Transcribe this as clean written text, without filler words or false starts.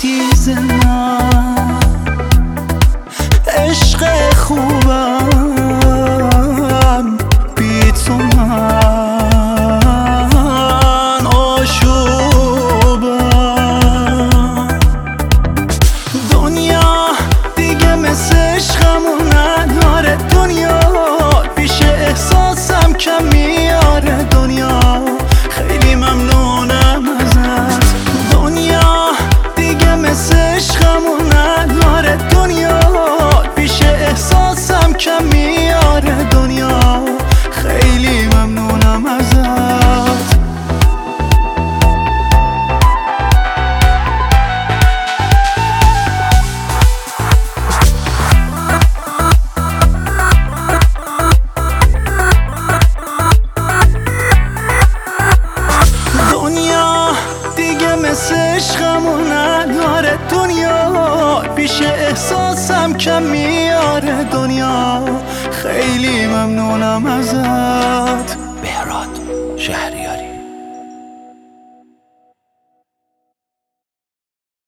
عزیز من، عشق خوبم بی تو من آشوبم. دنیا دیگه مثل عشقمون نداره، دنیا پیش احساسم کم میاره. دنیا خیلی ممنونم ازت، دنیا دیگه مثل عشقمون نداره. دنیا پیش احساسم کم میاره. دنیا خیلی ممنونم ازت. مثل عشقمون نداره، دنیا پیش احساسم کم میاره. دنیا خیلی ممنونم ازت. بهراد شهریاری.